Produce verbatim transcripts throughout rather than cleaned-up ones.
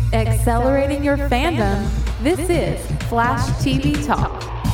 Accelerating your fandom, this is Flash T V Talk.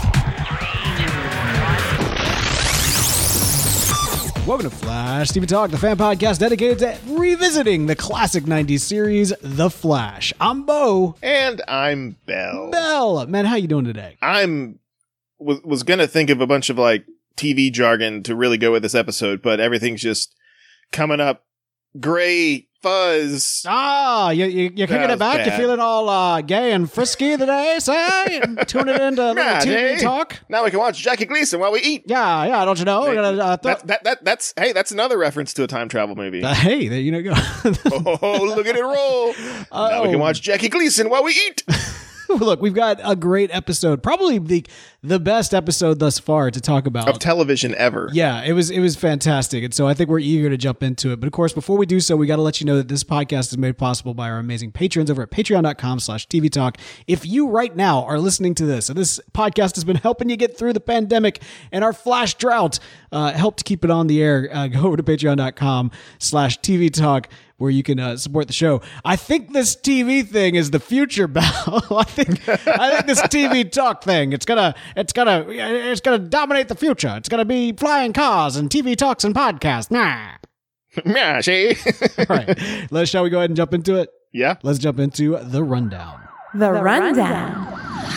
Welcome to Flash T V Talk, the fan podcast dedicated to revisiting the classic nineties series, The Flash. I'm Bo. And I'm Bell. Bell. Man, how you doing today? I'm was, was going to think of a bunch of like T V jargon to really go with this episode, but everything's just coming up gray fuzz. Ah, you, you, you're kicking it back? bad. You're feeling all uh, gay and frisky today, say? Tuning into a little Nah, T V hey. talk? Now we can watch Jackie Gleason while we eat. Yeah, yeah, don't you know? We're gonna, uh, throw- that, that, that, that's, hey, that's another reference to a time travel movie. uh, hey, there you go. Oh, look at it roll. Now we Oh. can watch Jackie Gleason while we eat. Look, we've got a great episode, probably the the best episode thus far to talk about. Of television ever. Yeah, it was it was fantastic. And so I think we're eager to jump into it. But of course, before we do so, we got to let you know that this podcast is made possible by our amazing patrons over at patreon.com slash TV Talk. If you right now are listening to this, and this podcast has been helping you get through the pandemic and our flash drought, uh, help to keep it on the air, uh, go over to patreon.com slash TV Talk, where you can uh, support the show. I think this T V thing is the future, Bell. I think I think this T V talk thing, it's gonna it's gonna it's gonna dominate the future. It's gonna be flying cars and T V talks and podcasts. Nah. Yeah, see? All right. Let's shall we go ahead and jump into it? Yeah. Let's jump into the rundown. The, Rundown.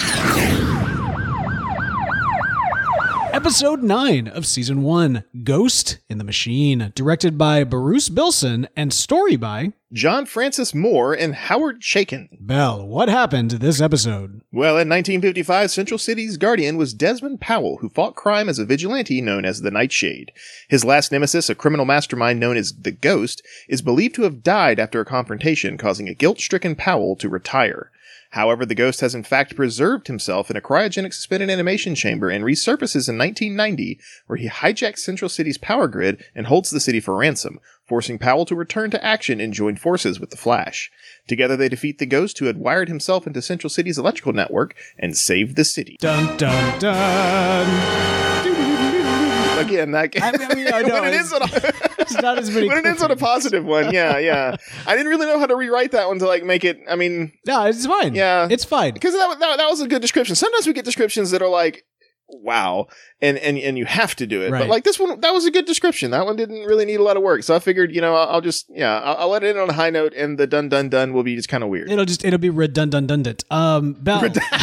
Episode nine of Season one, Ghost in the Machine, directed by Bruce Bilson and story by John Francis Moore and Howard Chaykin. Bell. What happened this episode? Well, in nineteen fifty-five, Central City's guardian was Desmond Powell, who fought crime as a vigilante known as the Nightshade. His last nemesis, a criminal mastermind known as the Ghost, is believed to have died after a confrontation, causing a guilt-stricken Powell to retire. However, the Ghost has in fact preserved himself in a cryogenic suspended animation chamber and resurfaces in nineteen ninety, where he hijacks Central City's power grid and holds the city for ransom, forcing Powell to return to action and join forces with the Flash. Together they defeat the Ghost, who had wired himself into Central City's electrical network, and save the city. Dun dun dun. Again, that I mean, I mean, I know, when it it's- ends on a, It's not as many. when it ends on a positive one, yeah, yeah. I didn't really know how to rewrite that one to like make it. I mean, No, it's fine. Yeah. It's fine. because that, that that was a good description. Sometimes we get descriptions that are like, wow, and and and you have to do it. Right. But like this one, that was a good description. That one didn't really need a lot of work. So I figured, you know, I'll, I'll just yeah, I'll, I'll let it end on a high note, and the dun dun dun will be just kind of weird. It'll just it'll be redundant. Um, Bell.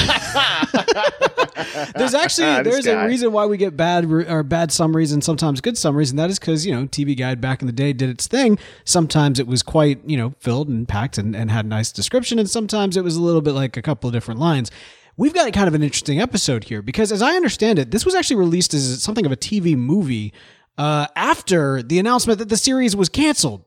There's actually This there's guy. a reason why we get bad re- or bad summaries and sometimes good summaries, and that is because you know T V Guide back in the day did its thing. Sometimes it was quite you know filled and packed and, and had a nice description, and sometimes it was a little bit like a couple of different lines. We've got kind of an interesting episode here because, as I understand it, this was actually released as something of a T V movie uh, after the announcement that the series was canceled.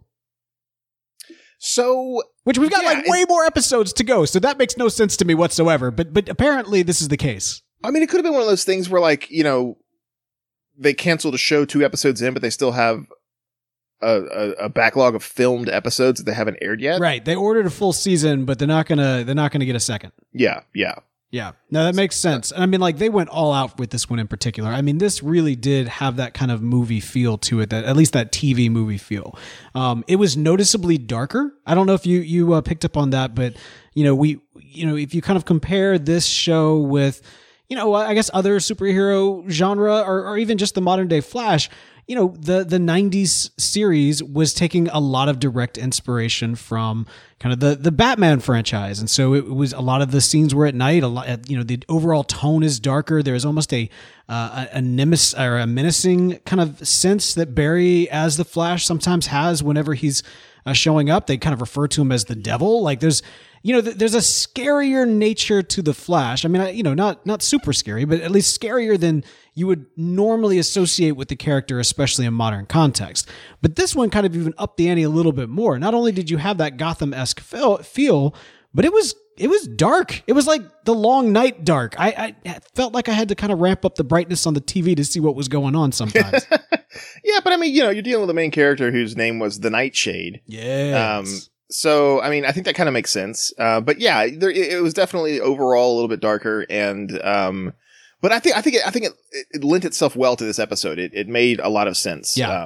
So Which we've got Yeah, like way more episodes to go, so that makes no sense to me whatsoever. But but apparently this is the case. I mean, it could have been one of those things where like you know they canceled a show two episodes in, but they still have a, a, a backlog of filmed episodes that they haven't aired yet. Right. They ordered a full season, but they're not gonna they're not gonna get a second. Yeah, yeah. Yeah. No, that makes sense. And I mean, like they went all out with this one in particular. I mean, this really did have that kind of movie feel to it, that at least that T V movie feel. Um, it was noticeably darker. I don't know if you you uh, picked up on that, but you know, we you know, if you kind of compare this show with, you know, I guess other superhero genre or, or even just the modern day Flash, you know, the the nineties series was taking a lot of direct inspiration from kind of the the Batman franchise, and so it was a lot of the scenes were at night. A lot, you know, the overall tone is darker. There's almost a uh, a, a nemes- or a menacing kind of sense that Barry, as the Flash, sometimes has whenever he's uh, showing up. They kind of refer to him as the devil. Like there's. You know, th- there's a scarier nature to the Flash. I mean, I, you know, not not super scary, but at least scarier than you would normally associate with the character, especially in modern context. But this one kind of even upped the ante a little bit more. Not only did you have that Gotham-esque feel, feel but it was it was dark. It was like the long night dark. I, I felt like I had to kind of ramp up the brightness on the T V to see what was going on sometimes. Yeah, but I mean, you know, you're dealing with a main character whose name was the Nightshade. Yeah. Um, so, I mean, I think that kind of makes sense. Uh, but yeah, there, it, it was definitely overall a little bit darker, and um, but I think I think it, I think it, it lent itself well to this episode. It it made a lot of sense. Yeah. Um,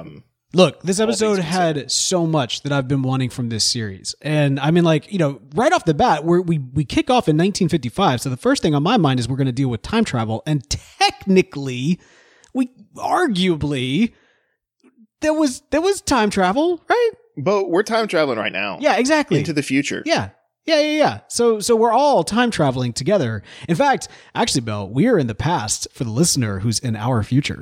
Look, this episode things had so much that I've been wanting from this series. And I mean, like, you know, right off the bat, we're, we we kick off in nineteen fifty-five. So the first thing on my mind is we're going to deal with time travel. And technically, we arguably, there was there was time travel, right? But we're time traveling right now. Yeah, exactly. Into the future. Yeah. Yeah, yeah, yeah. So so we're all time traveling together. In fact, actually, Bill, we are in the past for the listener who's in our future.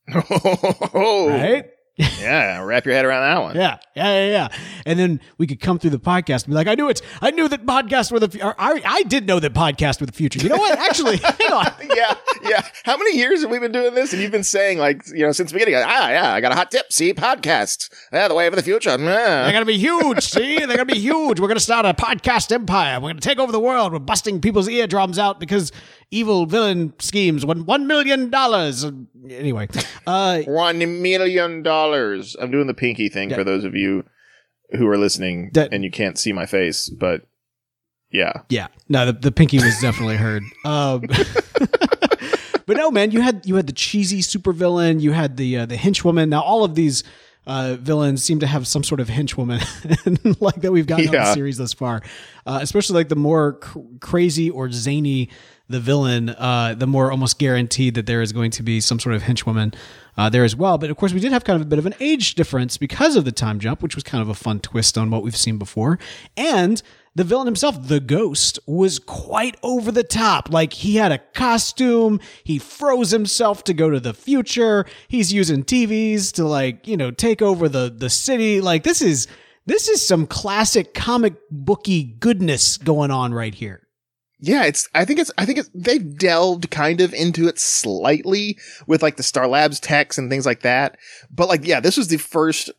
Oh, right? Yeah, wrap your head around that one. Yeah, yeah, yeah, yeah. And then we could come through the podcast and be like, I knew it. I knew that podcasts were the future. I, I did know that podcasts were the future. You know what? Actually, hang on. yeah, yeah. How many years have we been doing this? And you've been saying, like, you know, since the beginning, ah, yeah, I got a hot tip. See, podcasts. Yeah, the way of the future. They're going to be huge. See, they're going to be huge. We're going to start a podcast empire. We're going to take over the world. We're busting people's eardrums out because evil villain schemes won one million dollars. Anyway. Uh, one million dollars. I'm doing the pinky thing yeah. for those of you who are listening that, and you can't see my face, but yeah. Yeah. No, the, the pinky was definitely heard. Um, but no, man, you had you had the cheesy supervillain, you had the uh, the henchwoman. Now all of these uh, villains seem to have some sort of henchwoman like that we've gotten yeah. on the series thus far. Uh, especially like the more cr- crazy or zany the villain, uh, the more almost guaranteed that there is going to be some sort of henchwoman uh, there as well. But of course, we did have kind of a bit of an age difference because of the time jump, which was kind of a fun twist on what we've seen before. And the villain himself, the Ghost, was quite over the top. Like, he had a costume, he froze himself to go to the future, he's using T Vs to, like, you know, take over the, the city. Like, this is this is some classic comic booky goodness going on right here. Yeah, it's, I think it's, I think it's, they've delved kind of into it slightly with like the Star Labs techs and things like that. But like, yeah, this was the first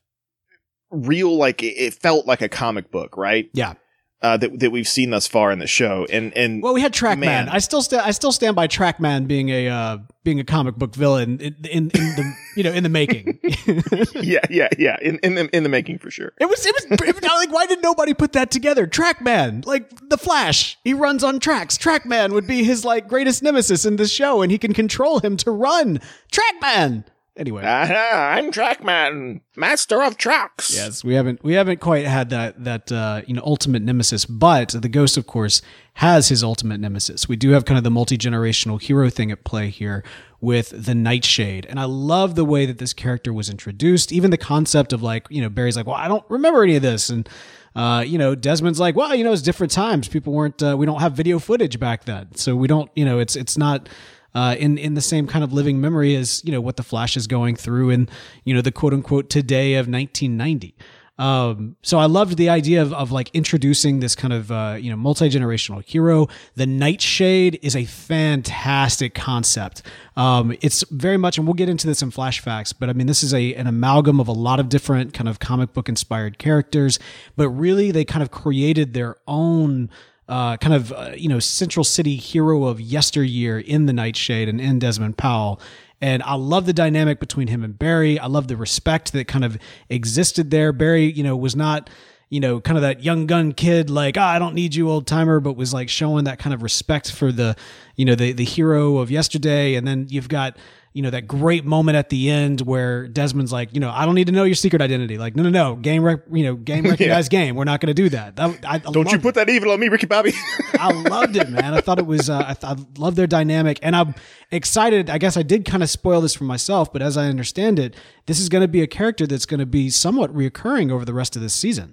real, like, it, it felt like a comic book, right? Yeah. Uh, that that we've seen thus far in the show, and and well, we had Trackman. Man. I still sta- I still stand by Trackman being a uh, being a comic book villain in, in, in the you know in the making. yeah, yeah, yeah, in in the in the making for sure. It was it was, it was like, why did nobody put that together? Trackman, like the Flash, he runs on tracks. Trackman would be his like greatest nemesis in this show, and he can control him to run. Trackman. Anyway, uh-huh, I'm Trackman, master of trucks. Yes, we haven't we haven't quite had that that uh, you know ultimate nemesis, but the Ghost, of course, has his ultimate nemesis. We do have kind of the multi-generational hero thing at play here with the Nightshade, and I love the way that this character was introduced. Even the concept of like you know Barry's like, well, I don't remember any of this, and uh, you know Desmond's like, well, you know it's different times. People weren't uh, we don't have video footage back then, so we don't you know it's it's not. Uh, in, in the same kind of living memory as, you know, what the Flash is going through in, you know, the quote unquote today of nineteen ninety. Um, so I loved the idea of, of like introducing this kind of, uh, you know, multi-generational hero. The Nightshade is a fantastic concept. Um, it's very much, and we'll get into this in flashbacks, but I mean, this is a, an amalgam of a lot of different kind of comic book inspired characters, but really they kind of created their own Uh, kind of, uh, you know, Central City hero of yesteryear in the Nightshade and in Desmond Powell. And I love the dynamic between him and Barry. I love the respect that kind of existed there. Barry, you know, was not, you know, kind of that young gun kid, like, ah, I don't need you, old timer, but was like showing that kind of respect for the, you know, the, the hero of yesterday. And then you've got, you know, that great moment at the end where Desmond's like, you know, I don't need to know your secret identity. Like, no, no, no, game, rec- you know, game recognized yeah. game. We're not going to do that. that I, I don't you put it. that evil on me, Ricky Bobby. I loved it, man. I thought it was, uh, I, th- I love their dynamic, and I'm excited. I guess I did kind of spoil this for myself, but as I understand it, this is going to be a character that's going to be somewhat reoccurring over the rest of this season.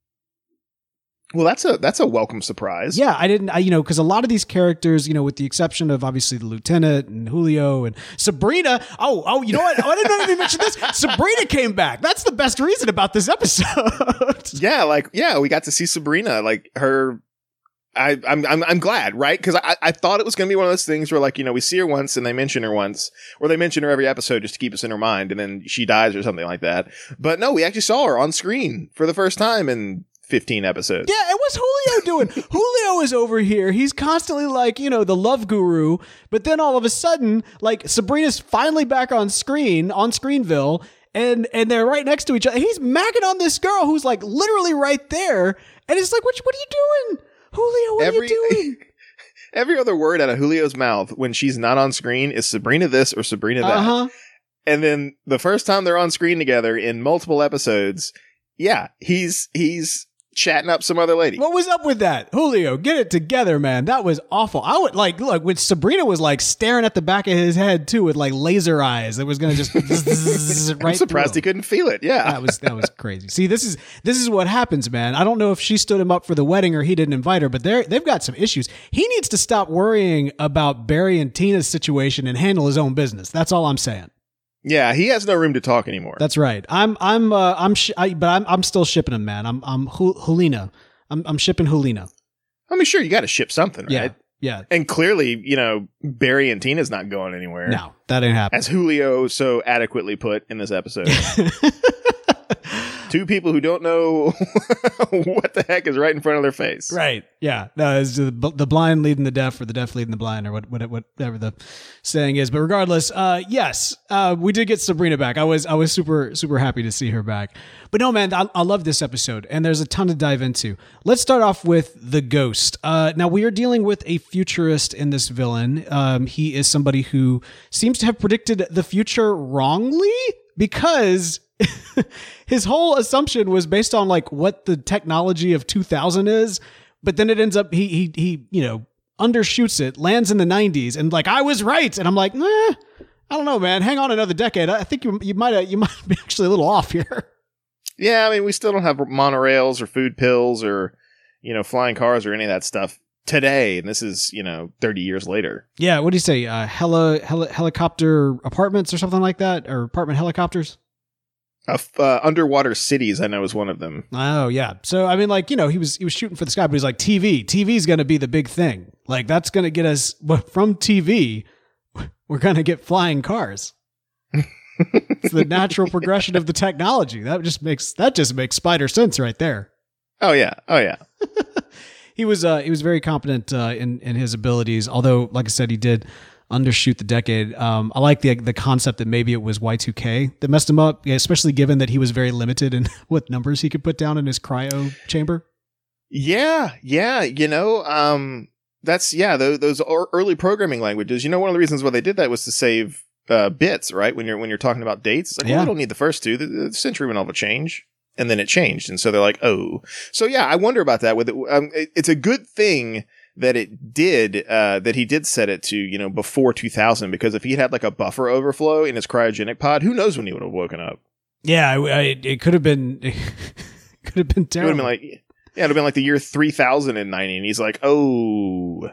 Well, that's a that's a welcome surprise. Yeah, I didn't, I, you know, because a lot of these characters, you know, with the exception of obviously the Lieutenant and Julio and Sabrina. Oh, oh, you know what? Oh, I didn't even mention this. Sabrina came back. That's the best reason about this episode. yeah, like yeah, we got to see Sabrina. Like her, I, I'm I'm I'm glad, right? Because I I thought it was going to be one of those things where like you know we see her once and they mention her once, or they mention her every episode just to keep us in her mind, and then she dies or something like that. But no, we actually saw her on screen for the first time in fifteen episodes. Yeah, and what's Julio doing? Julio is over here. He's constantly like, you know, the love guru. But then all of a sudden, like Sabrina's finally back on screen, on Screenville, and and they're right next to each other. He's macking on this girl who's like literally right there. And it's like, what, what are you doing? Julio, what every, are you doing? Every other word out of Julio's mouth when she's not on screen is Sabrina this or Sabrina that. Uh-huh. And then the first time they're on screen together in multiple episodes, yeah, he's he's chatting up some other lady. What was up with that? Julio, get it together, man. That was awful. I would like, look, when Sabrina was like staring at the back of his head too with like laser eyes that was going to just right I'm surprised he couldn't feel it. Yeah. That was, that was crazy. See, this is, this is what happens, man. I don't know if she stood him up for the wedding or he didn't invite her, but they're, they've got some issues. He needs to stop worrying about Barry and Tina's situation and handle his own business. That's all I'm saying. Yeah, he has no room to talk anymore. That's right. I'm, I'm, uh, I'm, sh- I, but I'm, I'm still shipping him, man. I'm, I'm Hul- Helena. I'm, I'm shipping Helena. I mean, sure, you got to ship something, right? Yeah, yeah. And clearly, you know, Barry and Tina's not going anywhere. No, that ain't happening. As Julio so adequately put in this episode. Two people who don't know what the heck is right in front of their face. Right. Yeah. No, it's the, the blind leading the deaf or the deaf leading the blind or what, what, whatever the saying is. But regardless, uh, yes, uh, we did get Sabrina back. I was, I was super, super happy to see her back. But no, man, I, I love this episode and there's a ton to dive into. Let's start off with the Ghost. Uh, now we are dealing with a futurist in this villain. Um, he is somebody who seems to have predicted the future wrongly because his whole assumption was based on like what the technology of two thousand is, but then it ends up he he he you know undershoots it, lands in the nineties, and like I was right, and I'm like, nah, I don't know, man. Hang on another decade. I think you you might you might be actually a little off here. Yeah, I mean, we still don't have monorails or food pills or you know flying cars or any of that stuff today, and this is you know thirty years later. Yeah, what do you say? Uh, heli, heli helicopter apartments or something like that, or apartment helicopters. Uh, uh, underwater cities, I know, is one of them. Oh yeah. So I mean, like you know, he was he was shooting for the sky, but he's like T V. T V is going to be the big thing. Like that's going to get us from T V. We're going to get flying cars. It's the natural progression of the technology. That just makes that just makes spider sense right there. Oh yeah. Oh yeah. He was uh, he was very competent uh, in in his abilities. Although, like I said, he did undershoot the decade. Um, I like the the concept that maybe it was Y two K that messed him up, especially given that he was very limited in what numbers he could put down in his cryo chamber. Yeah, yeah, you know, um, that's yeah, those, those early programming languages. You know, one of the reasons why they did that was to save uh, bits, right? When you're when you're talking about dates, it's like, yeah. well, we don't need the first two. The, the century went all a change, and then it changed, and so they're like, oh, so yeah, I wonder about that. With it, um, it, it's a good thing that it did, uh, that he did set it to, you know, before two thousand, because if he had like a buffer overflow in his cryogenic pod, who knows when he would have woken up? Yeah, I, I, it could have been, it could have been terrible. It would have been like, yeah, it would have been like the year three thousand ninety, and he's like, oh,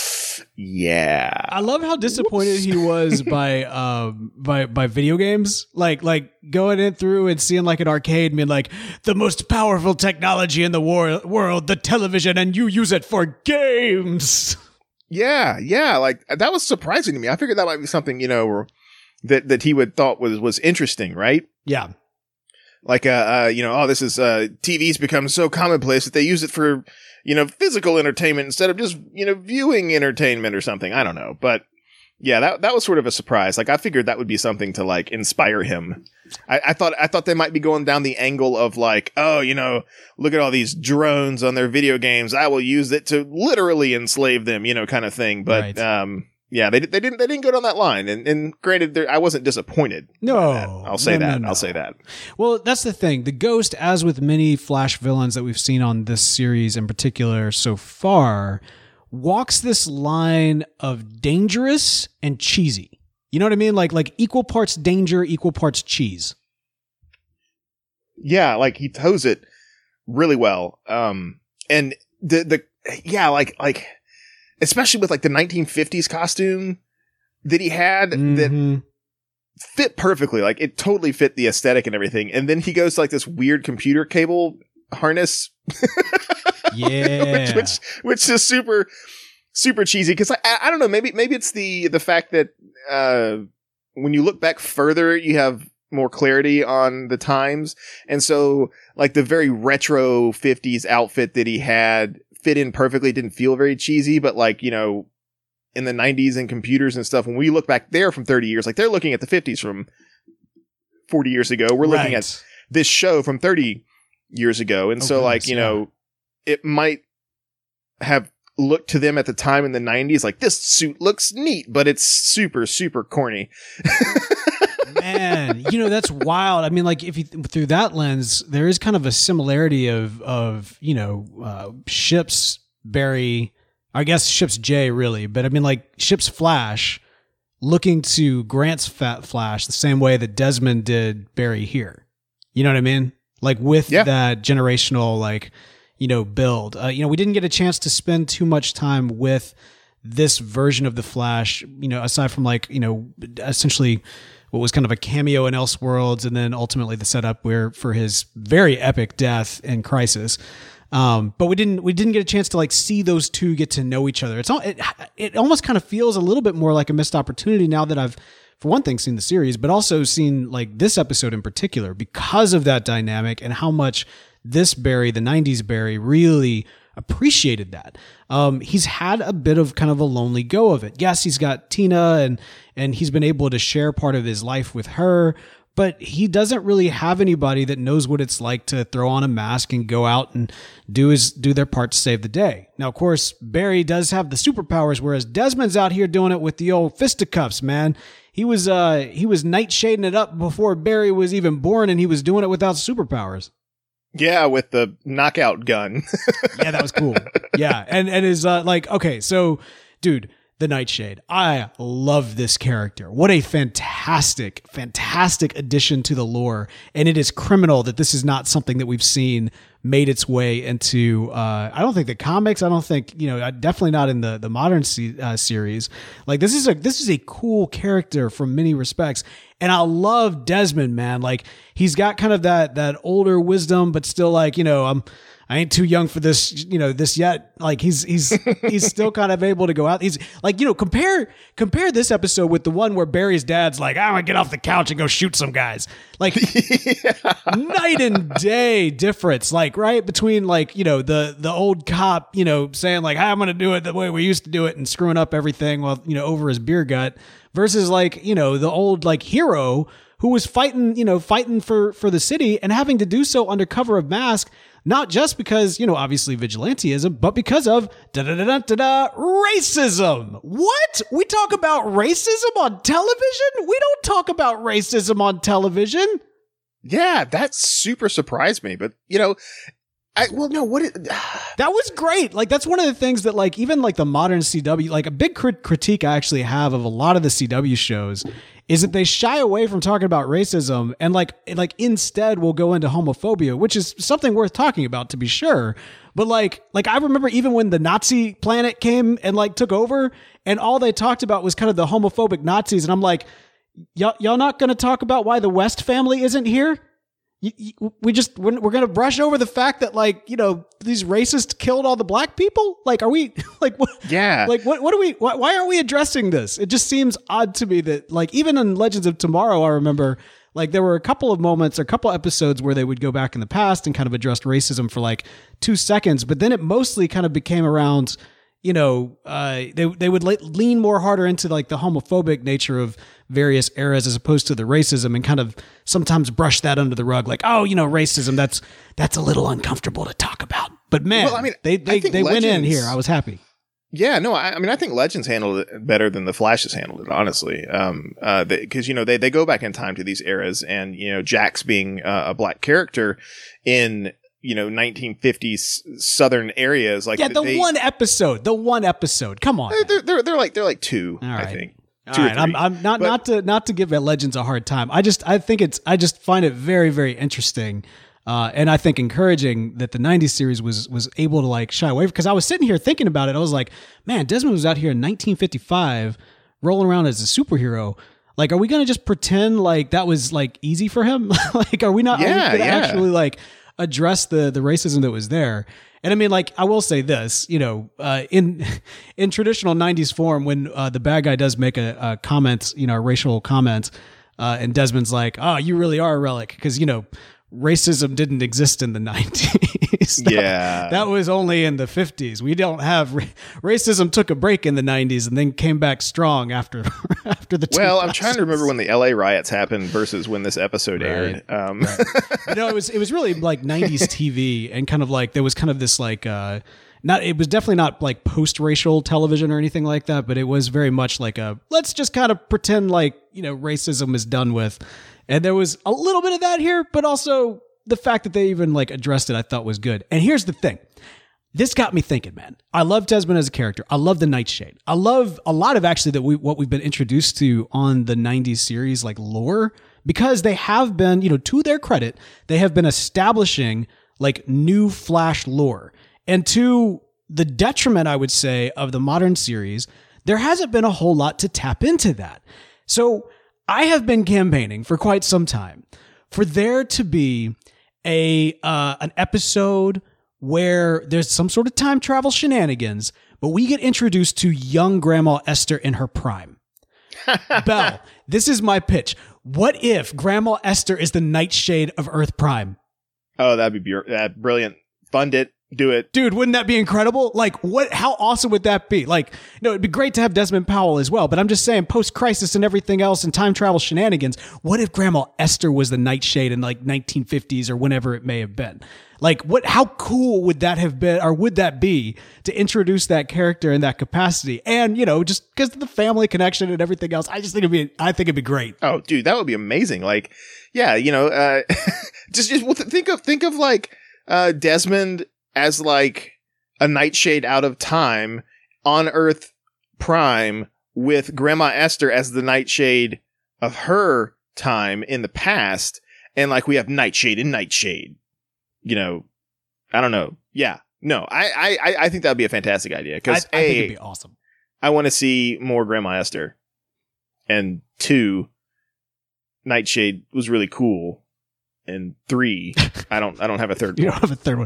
yeah. I love how disappointed Whoops. he was by, um, by, by video games. Like, like going in through and seeing like an arcade, being like the most powerful technology in the war- world, the television, and you use it for games. Yeah. Yeah. Like that was surprising to me. I figured that might be something, you know, or that, that he would thought was, was interesting. Right. Yeah. Like, uh, uh, you know, oh, this is, uh, T V's become so commonplace that they use it for, you know, physical entertainment instead of just, you know, viewing entertainment or something. I don't know. But yeah, that, that was sort of a surprise. Like I figured that would be something to like inspire him. I, I thought, I thought they might be going down the angle of like, oh, you know, look at all these drones on their video games. I will use it to literally enslave them, you know, kind of thing. But, right. um, yeah, they they didn't they didn't go down that line, and and granted, I wasn't disappointed. No, that. I'll say no, that. No, no. I'll say that. Well, that's the thing. The Ghost, as with many Flash villains that we've seen on this series in particular so far, walks this line of dangerous and cheesy. You know what I mean? Like like equal parts danger, equal parts cheese. Yeah, like he toes it really well. Um, and the the yeah, like like. Especially with like the nineteen fifties costume that he had mm-hmm. that fit perfectly. Like it totally fit the aesthetic and everything. And then he goes to like this weird computer cable harness. Yeah. which, which, which is super, super cheesy. Cause I, I don't know, maybe, maybe it's the, the fact that, uh, when you look back further, you have more clarity on the times. And so like the very retro fifties outfit that he had fit in perfectly, didn't feel very cheesy, but like, you know, in the nineties and computers and stuff, when we look back there from thirty years, like they're looking at the fifties from forty years ago. We're looking right. at this show from thirty years ago. And oh, so goodness, like, you yeah. know, it might have looked to them at the time in the nineties, like this suit looks neat, but it's super, super corny. Man, you know, that's wild. I mean, like if you through that lens, there is kind of a similarity of of, you know, uh, Ships Barry, I guess Ships J really, but I mean like Ships Flash looking to Grant's Fat Flash the same way that Desmond did Barry here. You know what I mean? Like with Yeah. that generational, like, you know, build. Uh, you know, we didn't get a chance to spend too much time with this version of the Flash, you know, aside from like, you know, essentially what was kind of a cameo in Elseworlds and then ultimately the setup where for his very epic death in Crisis. Um, but we didn't we didn't get a chance to like see those two get to know each other. It's all it, it almost kind of feels a little bit more like a missed opportunity now that I've, for one thing, seen the series, but also seen like this episode in particular because of that dynamic and how much this Barry, the nineties Barry, really appreciated that. Um, he's had a bit of kind of a lonely go of it. Yes, he's got Tina and and he's been able to share part of his life with her, but he doesn't really have anybody that knows what it's like to throw on a mask and go out and do his do their part to save the day. Now, of course, Barry does have the superpowers, whereas Desmond's out here doing it with the old fisticuffs, man. He was uh he was nightshading it up before Barry was even born, and he was doing it without superpowers. Yeah, with the knockout gun. Yeah, that was cool. Yeah, and and is uh like okay, so dude, the Nightshade. I love this character. What a fantastic, fantastic addition to the lore. And it is criminal that this is not something that we've seen made its way into, uh, I don't think the comics, I don't think, you know, definitely not in the, the modern se- uh, series. Like this is a, this is a cool character from many respects. And I love Desmond, man. Like he's got kind of that, that older wisdom, but still like, you know, I'm, I ain't too young for this, you know, this yet. Like he's, he's, he's still kind of able to go out. He's like, you know, compare, compare this episode with the one where Barry's dad's like, I'm gonna get off the couch and go shoot some guys. Like yeah. Night and day difference. Like, right between like, you know, the, the old cop, you know, saying like, I'm going to do it the way we used to do it and screwing up everything while, you know, over his beer gut versus like, you know, the old like hero who was fighting, you know, fighting for, for the city and having to do so under cover of mask. Not just because, you know, obviously vigilantism, but because of da-da-da-da-da-da, racism. What? We talk about racism on television? We don't talk about racism on television. Yeah, that super surprised me. But, you know, I, well, no, what? It, that was great. Like, that's one of the things that, like, even like the modern C W, like a big crit- critique I actually have of a lot of the C W shows is that they shy away from talking about racism and like, like instead will go into homophobia, which is something worth talking about to be sure. But like, like I remember even when the Nazi planet came and like took over and all they talked about was kind of the homophobic Nazis. And I'm like, y'all, y'all not going to talk about why the West family isn't here? You, you, we just we're, we're gonna brush over the fact that like you know these racists killed all the black people. Like, are we like what? Yeah. Like what? What are we? Why, why aren't we addressing this? It just seems odd to me that like even in Legends of Tomorrow, I remember like there were a couple of moments, or a couple episodes where they would go back in the past and kind of address racism for like two seconds, but then it mostly kind of became around. You know, uh, they they would le- lean more harder into like the homophobic nature of various eras as opposed to the racism, and kind of sometimes brush that under the rug, like, oh, you know, racism. That's that's a little uncomfortable to talk about. But man, well, I mean, they they, they went in here. I was happy. Yeah, no, I, I mean, I think Legends handled it better than the Flash has handled it, honestly. Um, uh, because you know they they go back in time to these eras, and you know Jax being uh, a black character in. You know, nineteen fifties Southern areas, like yeah, the they, one episode, the one episode. Come on, they're they're, they're like they're like two, All right. I think. All two right, or three. I'm, I'm not But- not to not to give Legends a hard time. I just I think it's I just find it very very interesting, uh, and I think encouraging that the nineties series was was able to like shy away because I was sitting here thinking about it. I was like, man, Desmond was out here in nineteen fifty-five, rolling around as a superhero. Like, are we gonna just pretend like that was like easy for him? Like, are we not? Yeah, are we gonna yeah. actually like address the the racism that was there? And I mean, like, I will say this, you know, uh, in in traditional nineties form, when uh, the bad guy does make a, a comment, you know, a racial comment, uh, and Desmond's like, "Oh, you really are a relic," because you know, racism didn't exist in the nineties. that, Yeah. that was only in the fifties. We don't have ra- racism took a break in the nineties and then came back strong after after the. Well, I'm two thousands. trying to remember when the L A riots happened versus when this episode Right. aired. Um, You know, it was it was really like nineties T V, and kind of like there was kind of this like uh not it was definitely not like post-racial television or anything like that, but it was very much like a let's just kind of pretend like you know, racism is done with. And there was a little bit of that here, but also the fact that they even like addressed it, I thought was good. And here's the thing. This got me thinking, man. I love Desmond as a character. I love the Nightshade. I love a lot of actually that we what we've been introduced to on the nineties series, like lore, because they have been, you know, to their credit, they have been establishing like new Flash lore. And to the detriment, I would say, of the modern series, there hasn't been a whole lot to tap into that. So I have been campaigning for quite some time for there to be a uh, an episode where there's some sort of time travel shenanigans, but we get introduced to young Grandma Esther in her prime. Belle, this is my pitch. What if Grandma Esther is the Nightshade of Earth Prime? Oh, that'd be br- uh, brilliant. Fund it. Do it. Dude, wouldn't that be incredible? Like, what? How awesome would that be? Like, no, it'd be great to have Desmond Powell as well, but I'm just saying, post-crisis and everything else and time travel shenanigans, what if Grandma Esther was the Nightshade in like nineteen fifties or whenever it may have been? Like, what? How cool would that have been, or would that be, to introduce that character in that capacity? And, you know, just because of the family connection and everything else, I just think it'd be, I think it'd be great. Oh, dude, that would be amazing. Like, yeah, you know, uh, just, just well, th- think of, think of like, uh, Desmond as like a Nightshade out of time on Earth Prime with Grandma Esther as the Nightshade of her time in the past. And like, we have Nightshade and Nightshade. You know, I don't know. Yeah, no, I I, I think that would be a fantastic idea because I, I A, think it'd be awesome. I want to see more Grandma Esther, and two, Nightshade was really cool, and three, I don't I don't have a third. You one. don't have a third one.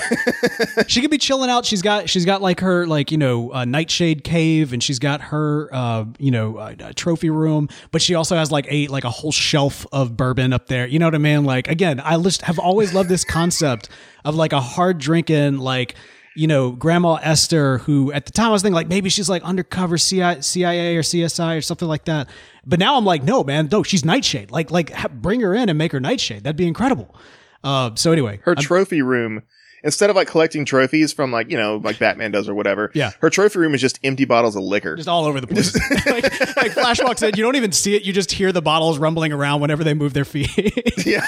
She could be chilling out. She's got she's got like her like you know uh, Nightshade cave, and she's got her uh, you know uh, trophy room, but she also has like a like a whole shelf of bourbon up there. You know what I mean? Like again, I just have always loved this concept of like a hard drinking like you know Grandma Esther, who at the time I was thinking like maybe she's like undercover C I A or C S I or something like that. But now I'm like, no, man, no, she's Nightshade. Like like ha- bring her in and make her Nightshade. That'd be incredible. Uh, so anyway, her I'm, trophy room, instead of like collecting trophies from like, you know, like Batman does or whatever. Yeah. Her trophy room is just empty bottles of liquor. just all over the place. like, like Flash walks in, you don't even see it. You just hear the bottles rumbling around whenever they move their feet. Yeah.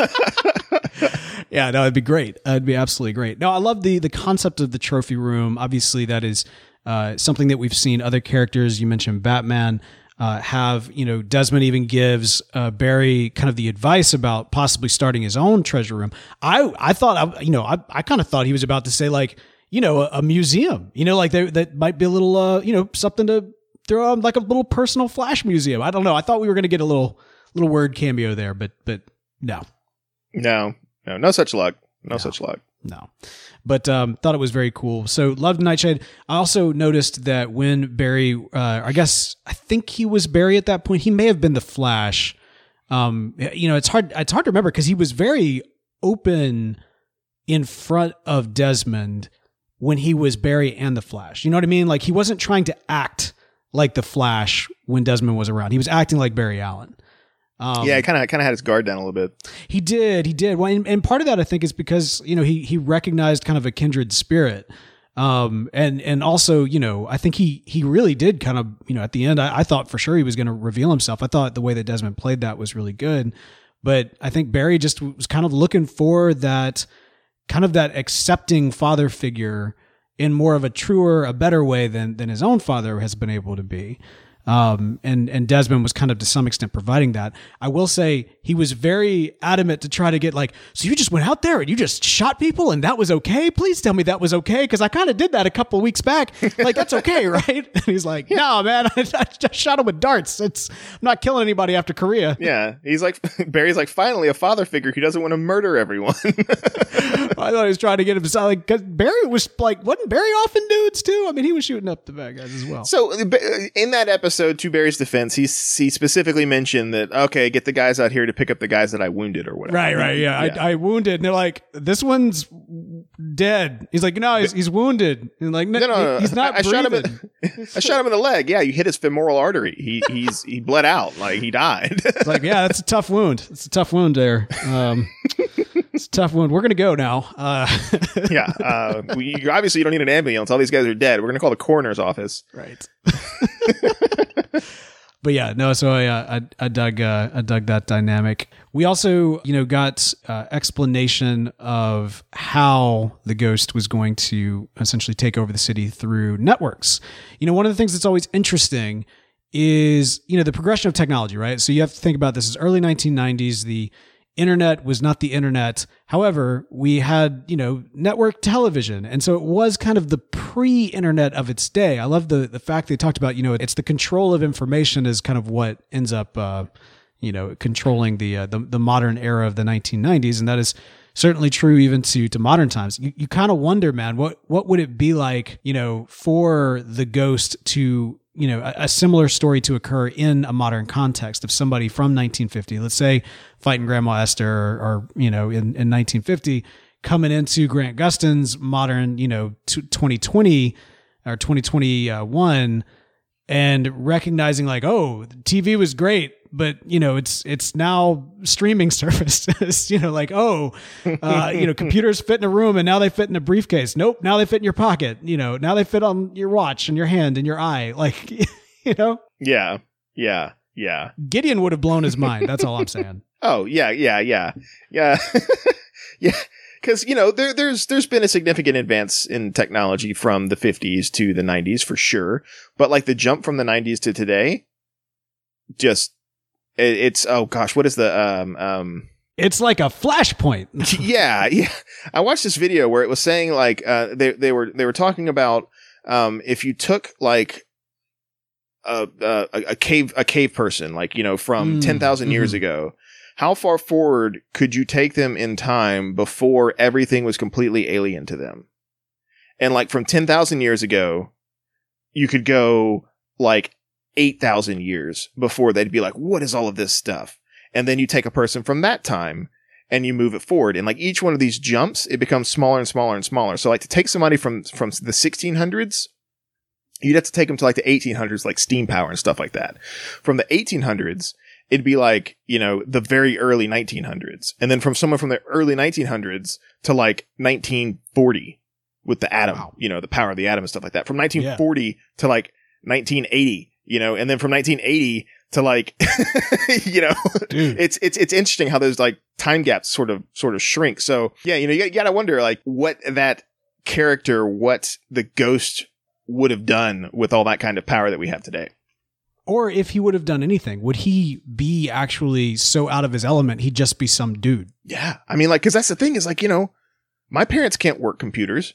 Yeah, no, it'd be great. It'd be absolutely great. No, I love the the concept of the trophy room. Obviously, that is uh, something that we've seen other characters. You mentioned Batman. Uh, have, you know, Desmond even gives uh, Barry kind of the advice about possibly starting his own treasure room. I I thought, I, you know, I, I kind of thought he was about to say like, you know, a, a museum, you know, like there, that might be a little, uh, you know, something to throw on like a little personal Flash museum. I don't know. I thought we were going to get a little little word cameo there, but but no. No, no, no such luck. No, No. such luck. No, but um, thought it was very cool. So loved Nightshade. I also noticed that when Barry, uh, I guess I think he was Barry at that point. He may have been the Flash. Um, you know, it's hard. It's hard to remember because he was very open in front of Desmond when he was Barry and the Flash. You know what I mean? Like he wasn't trying to act like the Flash when Desmond was around. He was acting like Barry Allen. Um, Yeah, he kind of kind of had his guard down a little bit. He did, he did. Well, and, and part of that I think is because you know he he recognized kind of a kindred spirit, um, and and also you know I think he he really did kind of you know at the end I, I thought for sure he was going to reveal himself. I thought the way that Desmond played that was really good, but I think Barry just was kind of looking for that kind of that accepting father figure in more of a truer, a better way than than his own father has been able to be. Um, and, and Desmond was kind of to some extent providing that. I will say he was very adamant to try to get like, so you just went out there and you just shot people and that was okay? Please tell me that was okay. Cause I kind of did that a couple of weeks back. Like, that's okay. Right. And he's like, no, man, I, I just shot him with darts. It's, I'm not killing anybody after Korea. Yeah, he's like Barry's like finally a father figure who doesn't want to murder everyone. I thought he was trying to get him to like, cause Barry was like, wasn't Barry off in dudes too? I mean, he was shooting up the bad guys as well. So in that episode, to Barry's defense, he he specifically mentioned that okay, get the guys out here to pick up the guys that I wounded or whatever. Right, right, yeah. yeah. I, I wounded, and they're like, "This one's dead." He's like, "No, he's he's wounded." And like, no, No, no, no. he's not I, I shot him. breathing. In, I shot him in the leg. Yeah, you hit his femoral artery. He he's he bled out. Like he died. It's like, yeah, that's a tough wound. It's a tough wound there. Um, it's a tough wound. We're gonna go now. Uh, yeah. Uh, we, you, obviously, you don't need an ambulance. All these guys are dead. We're gonna call the coroner's office. right. But yeah, no. So I, uh, I, I dug, uh, I dug that dynamic. We also, you know, got uh, explanation of how the Ghost was going to essentially take over the city through networks. You know, one of the things that's always interesting is, you know, the progression of technology, right? So you have to think about this as early nineteen nineties. The internet was not the internet. However, we had, you know, network television. And so it was kind of the pre-internet of its day. I love the the fact they talked about, you know, it's the control of information is kind of what ends up, uh, you know, controlling the, uh, the the modern era of the nineteen nineties. And that is certainly true even to to modern times. You, you kind of wonder, man, what what would it be like, you know, for the Ghost to, you know, a, a similar story to occur in a modern context of somebody from nineteen fifty, let's say fighting Grandma Esther or, or you know, in, in nineteen fifty, coming into Grant Gustin's modern, you know, twenty twenty or twenty twenty-one and recognizing like, oh, T V was great, but you know, it's, it's now streaming services, you know, like, oh, uh, you know, computers fit in a room and now they fit in a briefcase. Nope. Now they fit in your pocket, you know, now they fit on your watch and your hand and your eye. Like, you know? Yeah. Yeah. Yeah. Gideon would have blown his mind. That's all I'm saying. Oh yeah. Yeah. Yeah. Yeah. Yeah. Because, you know, there, there's there's been a significant advance in technology from the fifties to the nineties for sure. But like the jump from the nineties to today, just it, it's oh gosh, what is the um um it's like a flashpoint. yeah, yeah. I watched this video where it was saying like uh they they were they were talking about um if you took like a a, a cave a cave person, like, you know, from mm, ten thousand mm-hmm. years ago. How far forward could you take them in time before everything was completely alien to them? And like from ten thousand years ago, you could go like eight thousand years before they'd be like, what is all of this stuff? And then you take a person from that time and you move it forward. And like each one of these jumps, it becomes smaller and smaller and smaller. So like to take somebody from, from the sixteen hundreds, you'd have to take them to like the eighteen hundreds, like steam power and stuff like that. From the eighteen hundreds, it'd be like, you know, the very early nineteen hundreds. And then from someone from the early nineteen hundreds to like nineteen forty with the atom, wow. you know, the power of the atom and stuff like that. From nineteen forty yeah. to like nineteen eighty, you know, and then from nineteen eighty to like, you know, Dude. it's, it's, it's interesting how those like time gaps sort of, sort of shrink. So yeah, you know, you, you gotta wonder like what that character, what the Ghost would have done with all that kind of power that we have today. Or if he would have done anything, would he be actually so out of his element, he'd just be some dude? Yeah. I mean, like, because that's the thing is like, you know, my parents can't work computers.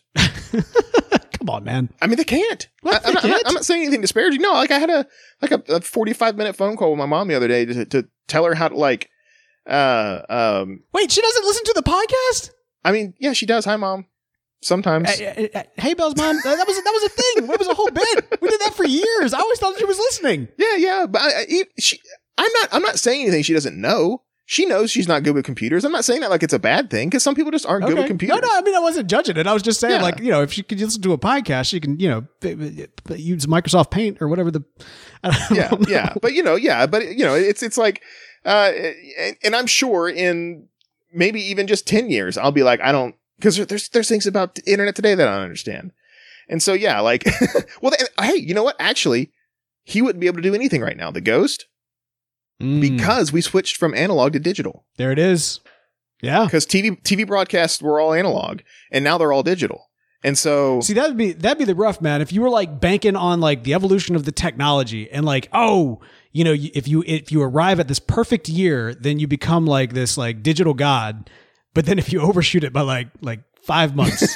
Come on, man. I mean, they can't. What, I, I'm, they not, can't? I'm, not, I'm not saying anything disparaging. No, like I had a like a, a forty-five minute phone call with my mom the other day to, to tell her how to like. Uh, um. Wait, she doesn't listen to the podcast? I mean, yeah, she does. Hi, Mom. Sometimes. Hey, hey, Bells Mom. That was that was a thing. It was a whole bit. We did that for years. I always thought she was listening. Yeah, yeah, but I, I, she, I'm not. I'm not saying anything she doesn't know. She knows she's not good with computers. I'm not saying that like it's a bad thing because some people just aren't okay. good with computers. No, no. I mean, I wasn't judging it. I was just saying, yeah. like, you know, if she could listen to a podcast, she can, you know, use Microsoft Paint or whatever the. yeah, yeah, but you know, yeah, but you know, it's it's like, uh, and, and I'm sure in maybe even just ten years, I'll be like, I don't. Because there's there's things about the internet today that I don't understand. And so, yeah, like, well, hey, you know what? Actually, he wouldn't be able to do anything right now, the Ghost, mm. because we switched from analog to digital. There it is. Yeah. Because T V T V broadcasts were all analog, and now they're all digital. And so, see, that'd be that'd be the rough, man. If you were like banking on like the evolution of the technology and like, oh, you know, if you if you arrive at this perfect year, then you become like this like digital god. But then if you overshoot it by like like five months.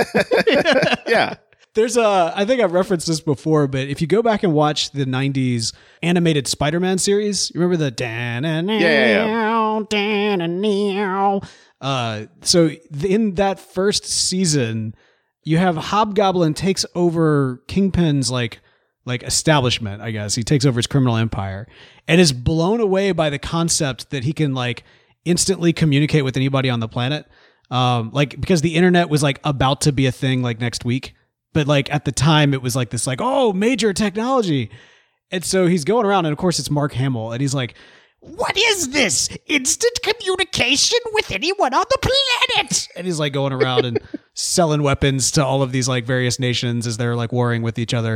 yeah. There's a, I think I've referenced this before, but if you go back and watch the nineties animated Spider-Man series, you remember the dan and yeah, dan and uh so in that first season, you have Hobgoblin takes over Kingpin's like like establishment, I guess. He takes over his criminal empire and is blown away by the concept that he can like instantly communicate with anybody on the planet. Um, like, because the internet was like about to be a thing like next week. But like at the time it was like this like, oh, major technology. And so he's going around and of course it's Mark Hamill and he's like, what is this? Instant communication with anyone on the planet. And he's like going around and selling weapons to all of these like various nations as they're like warring with each other.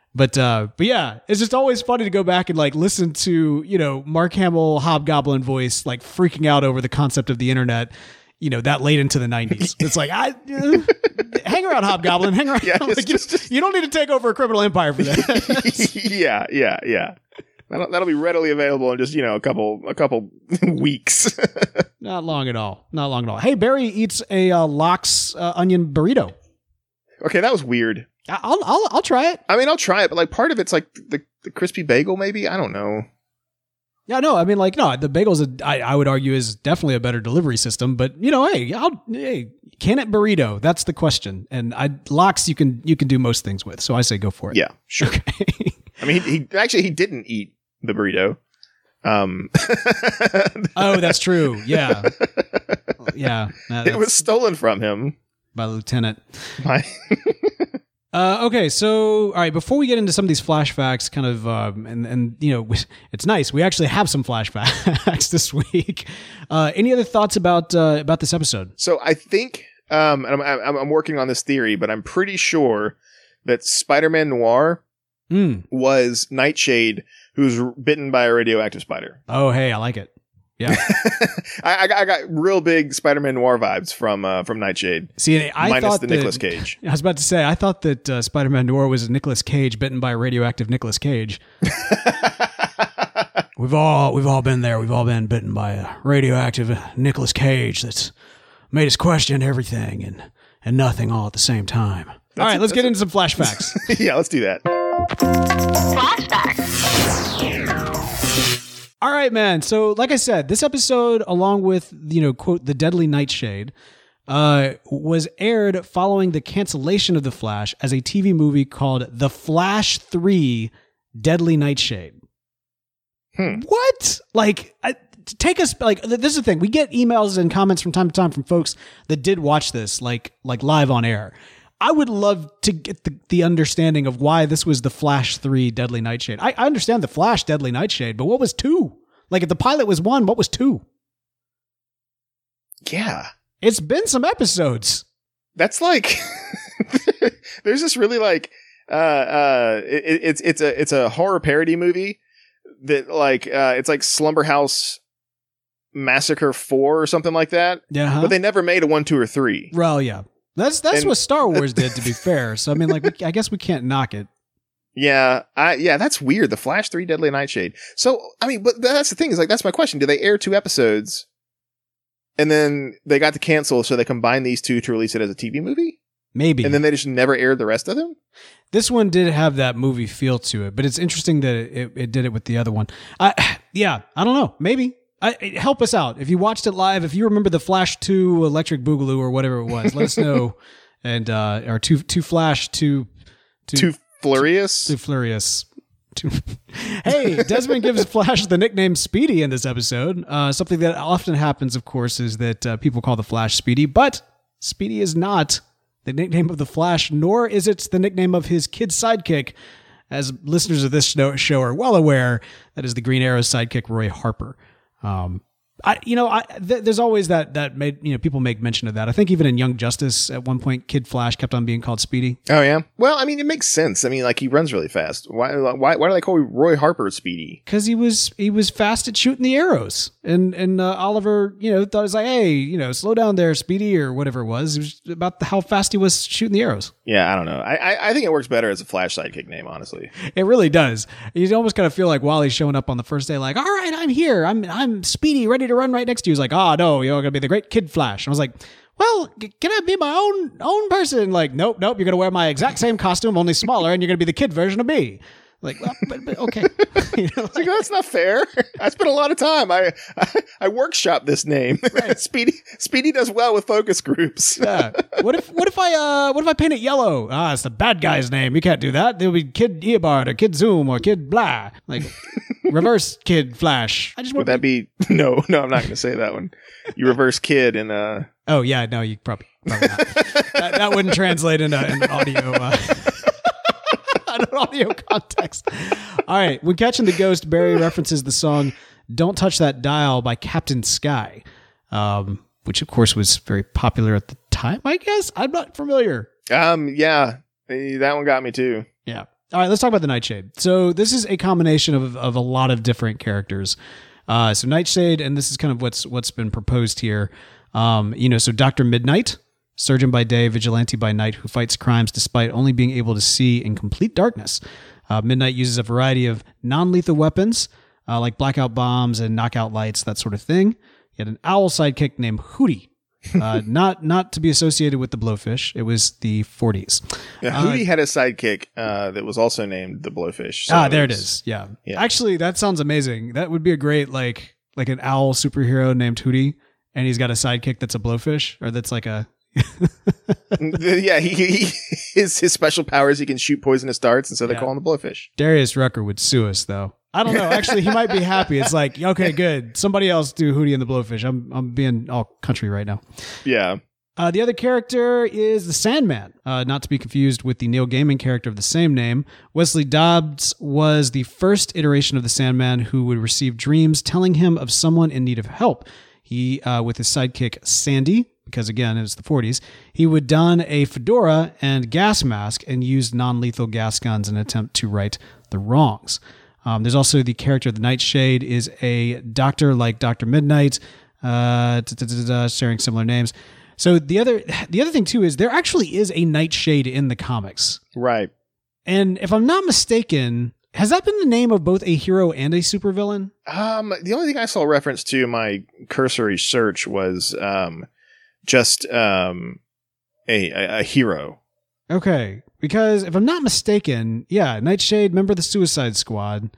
But uh, but yeah, it's just always funny to go back and like listen to, you know, Mark Hamill Hobgoblin voice like freaking out over the concept of the internet, you know, that late into the nineties. It's like, I uh, hang around, Hobgoblin, hang around. Yeah, Like, just- you, just- you don't need to take over a criminal empire for that. yeah, yeah, yeah. That'll, that'll be readily available in just, you know, a couple a couple weeks. Not long at all. Not long at all. Hey, Barry eats a uh, lox uh, onion burrito. Okay, that was weird. I- I'll I'll I'll try it. I mean, I'll try it, but like part of it's like the, the crispy bagel, maybe? I don't know. Yeah, no, I mean, like, no, the bagel's, a, I, I would argue, is definitely a better delivery system. But you know, hey, I'll, hey, can it burrito? That's the question. And I lox you can you can do most things with. So I say go for it. Yeah, sure. Okay. I mean, he, he actually he didn't eat the burrito. Um, Oh, that's true. Yeah, yeah. that- it was stolen from him. by Lieutenant. My, Uh, okay, so all right. Before we get into some of these flashbacks, kind of, um, and and you know, it's nice we actually have some flashbacks this week. Uh, any other thoughts about uh, about this episode? so I think, um, and I'm, I'm I'm working on this theory, but I'm pretty sure that Spider-Man Noir Mm. was Nightshade, who's bitten by a radioactive spider. Oh, hey, I like it. Yeah. I, I, got, I got real big Spider-Man Noir vibes from uh, from Nightshade, See, I minus thought the that, Nicolas Cage. I was about to say, I thought that uh, Spider-Man Noir was Nicolas Cage bitten by a radioactive Nicolas Cage. We've all we've all been there. We've all been bitten by a radioactive Nicolas Cage that's made us question everything and and nothing all at the same time. all right, a- let's get that's into some flashbacks. Yeah, let's do that. All right, man. So, like I said, this episode, along with, you know, quote, The Deadly Nightshade, uh, was aired following the cancellation of The Flash as a T V movie called The Flash three Deadly Nightshade. Hmm. What? Like, I, take us, like, th- this is the thing. We get emails and comments from time to time from folks that did watch this, like, like live on air. I would love to get the, the understanding of why this was the Flash three Deadly Nightshade. I, I understand the Flash Deadly Nightshade, but what was two? Like if the pilot was one, what was two? Yeah. It's been some episodes. That's like there's this really like uh uh it, it's it's a it's a horror parody movie that like uh it's like Slumber House Massacre four or something like that. Yeah. Huh? But they never made a one, two, or three. Well, yeah. That's that's And- what Star Wars did, to be fair. So I mean, like, we, I guess we can't knock it. Yeah, I yeah, that's weird. The Flash three Deadly Nightshade. So I mean, but that's the thing is like that's my question. Did they air two episodes, and then they got to cancel, so they combined these two to release it as a T V movie, Maybe. and then they just never aired the rest of them? This one did have that movie feel to it, but it's interesting that it, it, it did it with the other one. I, yeah, I don't know. Maybe. I, help us out. If you watched it live, if you remember the Flash two Electric Boogaloo or whatever it was, let us know. And, uh, or two, two Flash, two, two, Too Flurious? Too Furious. Too. Hey, Desmond gives Flash the nickname Speedy in this episode. Uh, something that often happens, of course, is that uh, people call the Flash Speedy, but Speedy is not the nickname of the Flash, nor is it the nickname of his kid sidekick. As listeners of this show are well aware, that is the Green Arrow's sidekick, Roy Harper. Um, I, you know, I, th- there's always that, that made, you know, people make mention of that. I think even in Young Justice at one point, Kid Flash kept on being called Speedy. Oh yeah. Well, I mean, it makes sense. I mean, like he runs really fast. Why? Why? Why do they call Roy Harper Speedy? Cause he was, he was fast at shooting the arrows. And, and, uh, Oliver, you know, thought it was like, hey, you know, slow down there, Speedy, or whatever it was. It was about the, how fast he was shooting the arrows. Yeah, I don't know. I, I I think it works better as a Flash sidekick name, honestly. It really does. You almost kind of feel like Wally's showing up on the first day, like, all right, I'm here. I'm, I'm Speedy, ready to run right next to you. He's like, oh no, you're going to be the great Kid Flash. And I was like, well, c- can I be my own, own person? Like, nope, nope. You're going to wear my exact same costume, only smaller, and you're going to be the kid version of me. Like, well, but, but okay. You know, It's like, oh, that's not fair. I spent a lot of time. I I, I workshop this name. Speedy Speedy does well with focus groups. yeah. What if what if I uh what if I paint it yellow? Ah, it's the bad guy's name. You can't do that. There'll be Kid Eobard or Kid Zoom or Kid Blah. Like reverse Kid Flash. I just want Would that be no? No, I'm not going to say that one. You reverse kid and uh. Oh yeah, no, you probably, probably not. that, that wouldn't translate into an audio uh, an audio context. All right, when catching the ghost, Barry references the song "Don't Touch That Dial" by Captain Sky, um, which of course was very popular at the time. I guess I'm not familiar. Um. Yeah, eh, that one got me too. Yeah. All right, let's talk about the Nightshade. So this is a combination of, of a lot of different characters. Uh, so Nightshade, and this is kind of what's what's been proposed here. Um, you know, so Doctor Midnight, surgeon by day, vigilante by night, who fights crimes despite only being able to see in complete darkness. Uh, Midnight uses a variety of non-lethal weapons, uh, like blackout bombs and knockout lights, that sort of thing. He had an owl sidekick named Hootie. uh, not not to be associated with the Blowfish. It was the forties. Yeah, Hootie uh, had a sidekick uh, that was also named the Blowfish. So ah, there it is. is. Yeah. yeah. Actually, that sounds amazing. That would be a great, like, like an owl superhero named Hootie, and he's got a sidekick that's a blowfish, or that's like a. yeah, he, he his his special powers, he can shoot poisonous darts, and so they yeah. call him the Blowfish. Darius Rucker would sue us, though. I don't know. Actually, he might be happy. It's like, okay, good. Somebody else do Hootie and the Blowfish. I'm I'm being all country right now. Yeah. Uh, the other character is the Sandman, uh, not to be confused with the Neil Gaiman character of the same name. Wesley Dobbs was the first iteration of the Sandman who would receive dreams telling him of someone in need of help. He, uh, with his sidekick Sandy, because again, it was the forties, he would don a fedora and gas mask and use non-lethal gas guns in an attempt to right the wrongs. Um, there's also the character of the Nightshade is a doctor like Doctor Midnight, uh, sharing similar names. So the other the other thing too is there actually is a Nightshade in the comics. Right. And if I'm not mistaken, has that been the name of both a hero and a supervillain? Um, the only thing I saw reference to in my cursory search was um, just um, a, a, a hero. Okay. Because if I'm not mistaken, yeah, Nightshade, member of the Suicide Squad.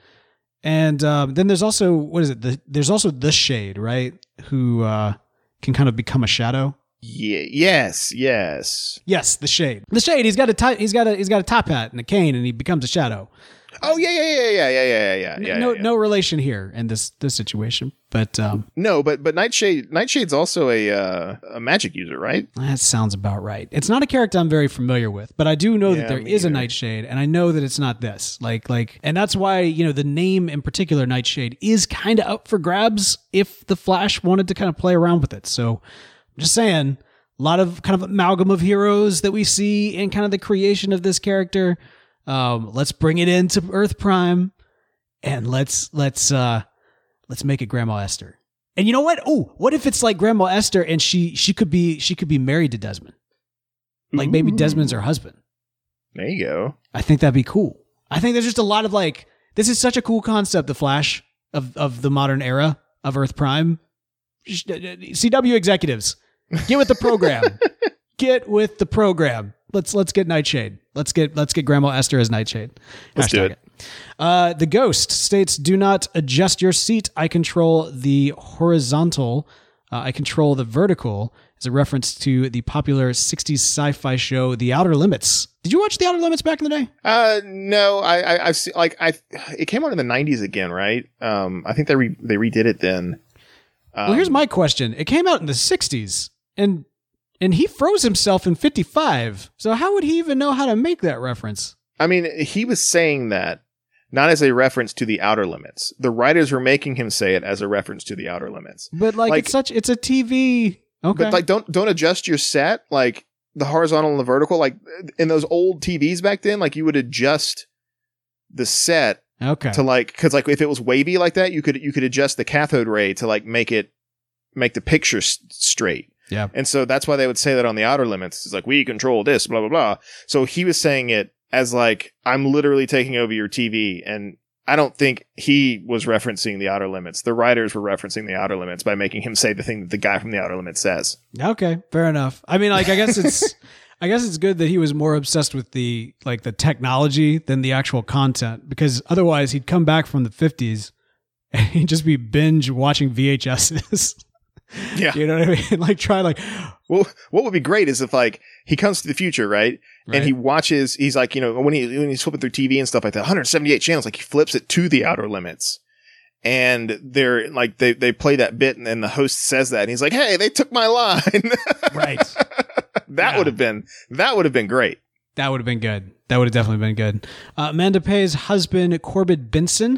And um, then there's also, what is it? The, there's also the Shade, right? Who uh, can kind of become a shadow. Yeah. Yes. Yes. Yes, the Shade. The Shade. He's got a t- he's got a he's got a top hat and a cane, and he becomes a shadow. Oh yeah, yeah, yeah, yeah, yeah, yeah, yeah. yeah no, yeah. no relation here in this this situation, but um, no, but but Nightshade, Nightshade's also a uh, a magic user, right? That sounds about right. It's not a character I'm very familiar with, but I do know yeah, that there is either. a Nightshade, and I know that it's not this. Like like, and that's why, you know, the name in particular, Nightshade, is kind of up for grabs if the Flash wanted to kind of play around with it. So, I'm just saying. A lot of kind of amalgam of heroes that we see in kind of the creation of this character. Um, let's bring it into Earth Prime, and let's let's uh, let's make it Grandma Esther. And you know what? Oh, what if it's like Grandma Esther, and she she could be she could be married to Desmond, like maybe Ooh. Desmond's her husband. There you go. I think that'd be cool. I think there's just a lot of like this is such a cool concept, the Flash of of the modern era of Earth Prime. C W executives. Get with the program. Get with the program. Let's let's get Nightshade. Let's get let's get Grandma Esther as Nightshade. Let's do it. it. Uh, the Ghost states, "Do not adjust your seat. I control the horizontal. Uh, I control the vertical." As a reference to the popular sixties sci-fi show The Outer Limits. Did you watch The Outer Limits back in the day? Uh, no. I I I've seen, like I it came out in the nineties again, right? Um, I think they re, they redid it then. Um, well, here's my question. It came out in the sixties. And and he froze himself in fifty-five. So how would he even know how to make that reference? I mean, he was saying that not as a reference to the Outer Limits. The writers were making him say it as a reference to the Outer Limits. But like, like it's such it's a T V. Okay. But like don't don't adjust your set, like the horizontal and the vertical. Like in those old T Vs back then, like you would adjust the set okay. to like cuz like if it was wavy like that, you could you could adjust the cathode ray to like make it make the picture s- straight. Yeah. And so that's why they would say that on the Outer Limits. It's like, we control this, blah, blah, blah. So he was saying it as like, I'm literally taking over your T V. And I don't think he was referencing the Outer Limits. The writers were referencing the Outer Limits by making him say the thing that the guy from the Outer Limits says. Okay, fair enough. I mean, like, I guess it's, I guess it's good that he was more obsessed with the, like the technology than the actual content, because otherwise he'd come back from the fifties and he'd just be binge watching V H Ses. Yeah. You know what I mean? Like try like, well, what would be great is if like he comes to the future, right? right? And he watches, he's like, you know, when he, when he's flipping through T V and stuff like that, one hundred seventy-eight channels, like he flips it to the Outer Limits. And they're like, they, they play that bit and then the host says that and he's like, hey, they took my line. Right. That yeah. would have been, that would have been great. That would have been good. That would have definitely been good. Uh, Amanda Pay's husband, Corbett Benson,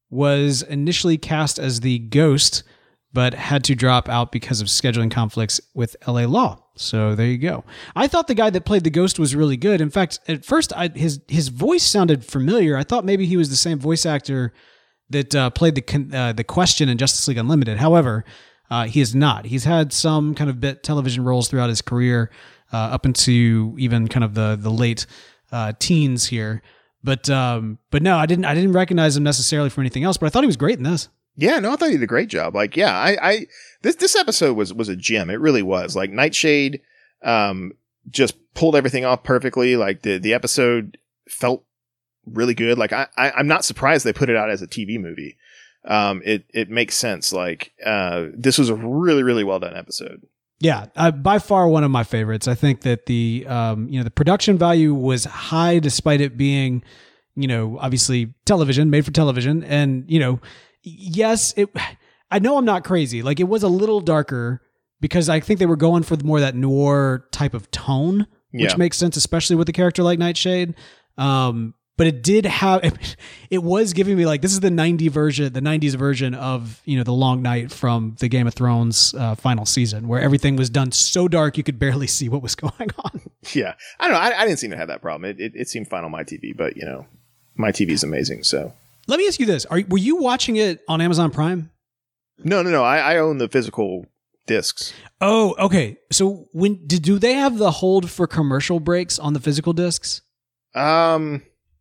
was initially cast as the Ghost, but had to drop out because of scheduling conflicts with L A Law. So there you go. I thought the guy that played the ghost was really good. In fact, at first, I, his his voice sounded familiar. I thought maybe he was the same voice actor that uh, played the uh, the Question in Justice League Unlimited. However, uh, he is not. He's had some kind of bit television roles throughout his career, uh, up into even kind of the the late uh, teens here. But um, but no, I didn't I didn't recognize him necessarily from anything else. But I thought he was great in this. Yeah, no, I thought he did a great job. Like, yeah, I, I this this episode was was a gem. It really was. Like, Nightshade, um, just pulled everything off perfectly. Like, the the episode felt really good. Like, I, I I'm not surprised they put it out as a T V movie. Um, it it makes sense. Like, uh, this was a really really well done episode. Yeah, uh, by far one of my favorites. I think that the um, you know, the production value was high despite it being, you know, obviously television, made for television, and you know. Yes, it. I know I'm not crazy. Like, it was a little darker because I think they were going for more of that noir type of tone, which Yeah. makes sense, especially with a character like Nightshade. Um, but it did have. It, it was giving me like, this is the nineties version, the nineties version of, you know, the Long Night from the Game of Thrones uh, final season, where everything was done so dark you could barely see what was going on. Yeah, I don't know. I, I didn't seem to have that problem. It, it it seemed fine on my T V, but you know, my T V is amazing. So. Let me ask you this: Are were you watching it on Amazon Prime? No, no, no. I, I own the physical discs. Oh, okay. So when did do they have the hold for commercial breaks on the physical discs? Um,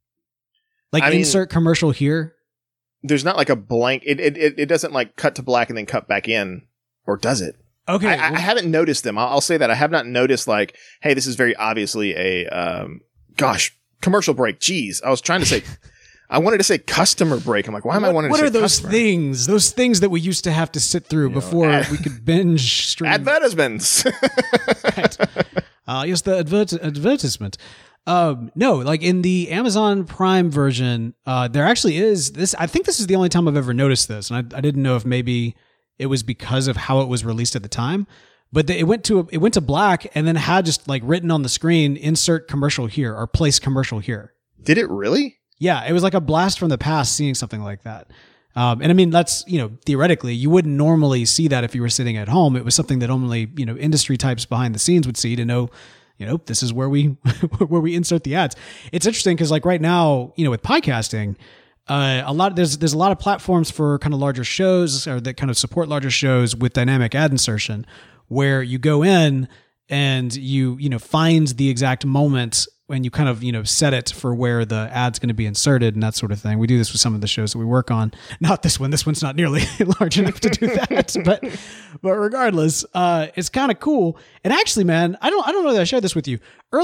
Like I mean- insert commercial here? there's not like a blank. It it it it doesn't like cut to black and then cut back in, or does it? Okay. I, I haven't noticed them. I'll, I'll say that I have not noticed like, hey, this is very obviously a um, gosh, commercial break. Jeez, I was trying to say. I wanted to say customer break. I'm like, why am I what wanting what to say are those customer? things? Those things that we used to have to sit through before ad- we could binge stream. Advertisements. Right. Uh, yes, the advert- advertisement. Um, no, like in the Amazon Prime version, uh, there actually is this. I think this is the only time I've ever noticed this, and I, I didn't know if maybe it was because of how it was released at the time. But the, it went to a, it went to black, and then had just like written on the screen, "Insert commercial here" or "Place commercial here." Did it really? Yeah, it was like a blast from the past seeing something like that. Um, and I mean, that's, you know, theoretically, you wouldn't normally see that if you were sitting at home. It was something that only, you know, industry types behind the scenes would see to know, you know, this is where we where we insert the ads. It's interesting because like right now, you know, with podcasting, uh, a lot there's there's a lot of platforms for kind of larger shows or that kind of support larger shows with dynamic ad insertion, where you go in and you you know find the exact moment when you kind of, you know, set it for where the ad's going to be inserted and that sort of thing. We do this with some of the shows that we work on. Not this one. This one's not nearly large enough to do that. But but regardless, uh, it's kind of cool. And actually, man, I don't I don't know that I shared this with you.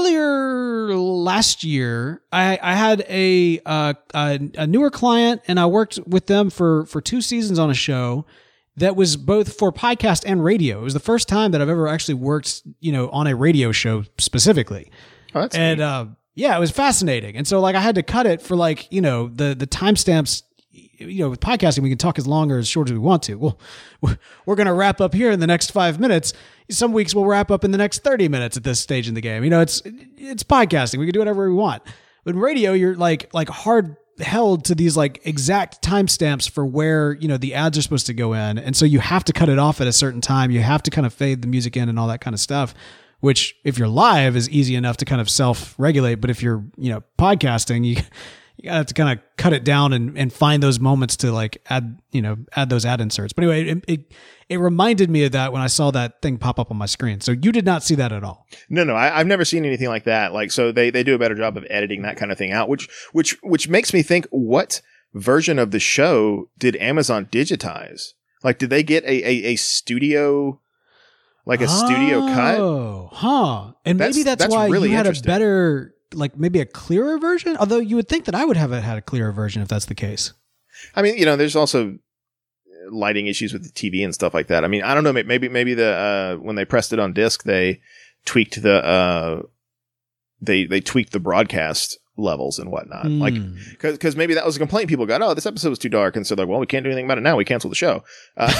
Earlier last year, I, I had a, uh, a a newer client, and I worked with them for for two seasons on a show that was both for podcast and radio. It was the first time that I've ever actually worked, you know, on a radio show specifically. Oh, that's And neat. uh, yeah, it was fascinating. And so like I had to cut it for like, you know, the the timestamps. You know, with podcasting, we can talk as long or as short as we want to. Well, we're going to wrap up here in the next five minutes. Some weeks we'll wrap up in the next thirty minutes at this stage in the game. You know, it's it's podcasting. We can do whatever we want. But in radio, you're like like hard held to these like exact timestamps for where, you know, the ads are supposed to go in. And so you have to cut it off at a certain time. You have to kind of fade the music in and all that kind of stuff, which if you're live is easy enough to kind of self-regulate. But if you're, you know, podcasting, you you gotta have to kind of cut it down and, and find those moments to like add, you know, add those ad inserts. But anyway, it, it, it reminded me of that when I saw that thing pop up on my screen. So you did not see that at all. No, no, I, I've never seen anything like that. Like, so they, they do a better job of editing that kind of thing out, which, which, which makes me think, what version of the show did Amazon digitize? Like, did they get a, a, a studio, like a studio cut? Oh, huh. And That's- maybe that's, that's why really you had a interesting. better, like maybe a clearer version. Although you would think that I would have had a clearer version if that's the case. I mean, you know, there's also lighting issues with the T V and stuff like that. I mean, I don't know. Maybe, maybe the, uh, when they pressed it on disc, they tweaked the, uh, they, they tweaked the broadcast levels and whatnot. Like, Hmm. cause, cause maybe that was a complaint people got. Oh, this episode was too dark. And so they're like, well, we can't do anything about it now. We cancel the show. Uh,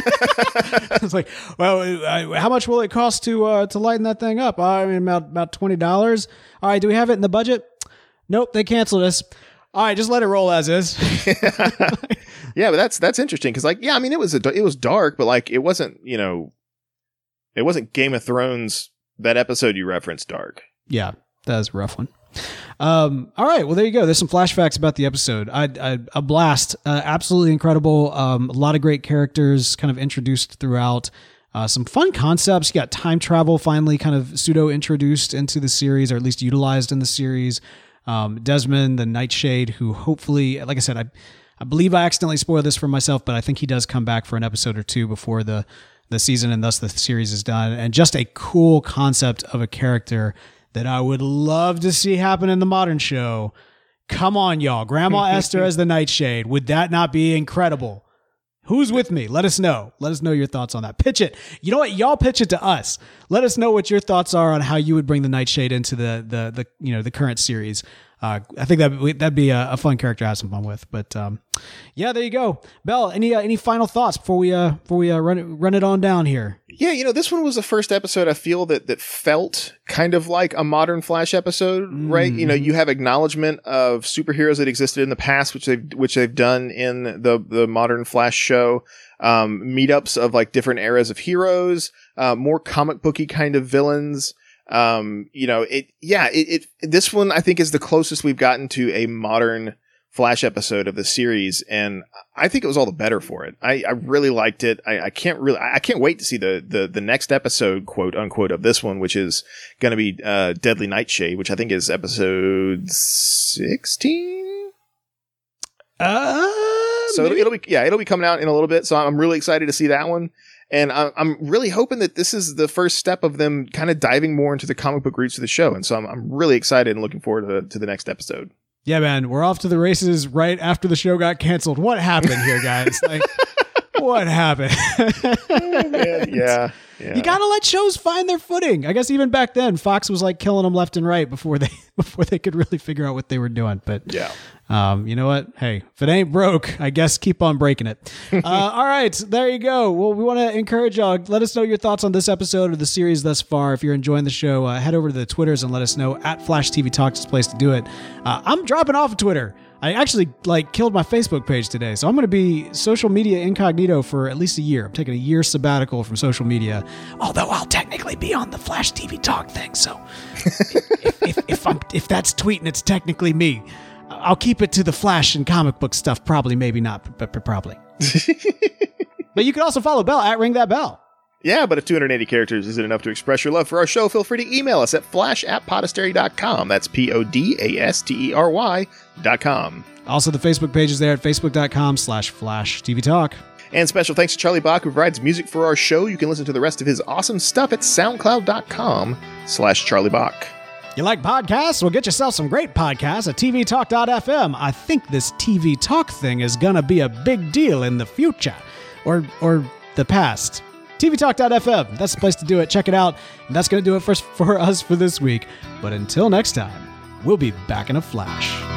It's like, well, uh, how much will it cost to uh, to lighten that thing up? Uh, I mean, about about twenty dollars. All right, do we have it in the budget? Nope, they canceled us. All right, just let it roll as is. yeah, but that's, that's interesting. Cause like, yeah, I mean, it was, a, it was dark, but like, it wasn't, you know, it wasn't Game of Thrones that episode you referenced, Dark. Yeah, that was a rough one. Um, all right, well, there you go. There's some flashbacks about the episode. I, I a blast, uh, absolutely incredible. Um, a lot of great characters kind of introduced throughout. Uh, some fun concepts. You got time travel finally kind of pseudo introduced into the series, or at least utilized in the series. Um, Desmond, the Nightshade, who hopefully, like I said, I I believe I accidentally spoiled this for myself, but I think he does come back for an episode or two before the the season, and thus the series is done. And just a cool concept of a character that I would love to see happen in the modern show. Come on, y'all. Grandma Esther as the Nightshade. Would that not be incredible? Who's with me? Let us know. Let us know your thoughts on that. Pitch it. You know what? Y'all pitch it to us. Let us know what your thoughts are on how you would bring the Nightshade into the the the you know the current series. Uh, I think that that'd be a, a fun character to have some fun with. But um, yeah, there you go. Belle, any uh, any final thoughts before we uh before we uh, run it run it on down here? Yeah, you know, this one was the first episode I feel that that felt kind of like a modern Flash episode, mm. right? You know, you have acknowledgement of superheroes that existed in the past, which they've which they've done in the the modern Flash show. Um, meetups of like different eras of heroes, uh, more comic booky kind of villains. Um, you know, it, yeah, it, it, this one I think is the closest we've gotten to a modern Flash episode of the series. And I think it was all the better for it. I, I really liked it. I, I can't really, I can't wait to see the, the, the next episode, quote unquote, of this one, which is going to be, uh, Deadly Nightshade, which I think is episode sixteen. Uh, so it'll, it'll be, yeah, it'll be coming out in a little bit. So I'm really excited to see that one. And I'm really hoping that this is the first step of them kind of diving more into the comic book roots of the show. And so I'm, I'm really excited and looking forward to the, to the next episode. Yeah, man, we're off to the races right after the show got canceled. What happened here, guys? Like, what happened? yeah, yeah, yeah. You gotta let shows find their footing. I guess even back then, Fox was like killing them left and right before they before they could really figure out what they were doing. But yeah. Um, you know what? Hey, if it ain't broke, I guess keep on breaking it. Uh, all right, there you go. Well, we want to encourage y'all. Let us know your thoughts on this episode of the series thus far. If you're enjoying the show, uh, head over to the Twitters and let us know. At Flash T V Talk is the place to do it. Uh, I'm dropping off of Twitter. I actually like killed my Facebook page today, so I'm going to be social media incognito for at least a year. I'm taking a year sabbatical from social media, although I'll technically be on the Flash T V Talk thing. So if, if, if I'm if that's tweeting, it's technically me. I'll keep it to the Flash and comic book stuff. Probably, maybe not, but, but probably. But you can also follow Bell at Ring That Bell. Yeah, but if two hundred eighty characters isn't enough to express your love for our show, feel free to email us at flash at podastery dot com. That's P O D A S T E R Y dot com. Also, the Facebook page is there at facebook.com slash Flash TV Talk. And special thanks to Charlie Bach, who provides music for our show. You can listen to the rest of his awesome stuff at soundcloud.com slash Charlie Bach. You like podcasts? Well, get yourself some great podcasts at T V Talk dot F M. I think this T V Talk thing is going to be a big deal in the future. Or or the past. T V Talk dot F M. That's the place to do it. Check it out. And that's going to do it for, for us for this week. But until next time, we'll be back in a flash.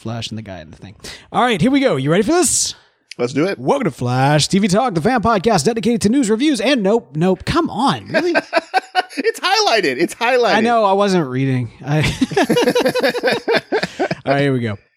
Flash and the guy in the thing. All right, here we go. You ready for this? Let's do it. Welcome to Flash T V Talk, the fan podcast dedicated to news, reviews, and nope, nope. Come on, really? It's highlighted. It's highlighted. I know. I wasn't reading. I... All right, here we go.